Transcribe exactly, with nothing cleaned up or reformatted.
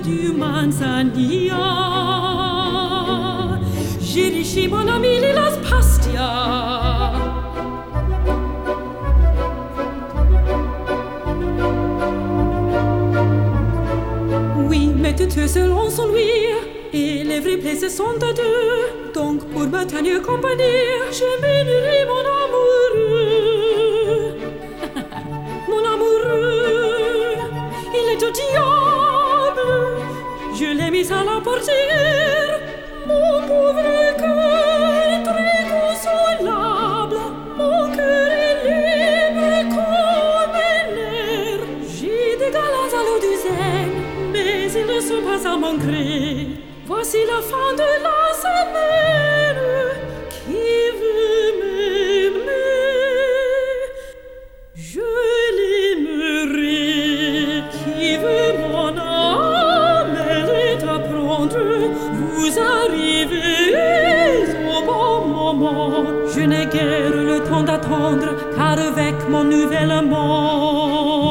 du Manzanilla. Girishi, mon ami, Lilas Pastia. Oui, mais toutes selon son lui, et les vrais plaisirs sont à deux. Donc, pour me tenir compagnie, je m'énuierai mon amoureux. Mon amoureux, il est au diable. Je l'ai mis à la portière. Mon pauvre cœur, très consolable. Mon cœur est libre comme l'air. J'ai des galants à l'eau douzaine, mais ils ne sont pas à mon gré. Voici la fin de la semaine. Qui veut m'aimer, je l'aimerai. Qui veut mon âme, elle est à prendre. Vous arrivez au bon moment. Je n'ai guère le temps d'attendre, car avec mon nouvel amant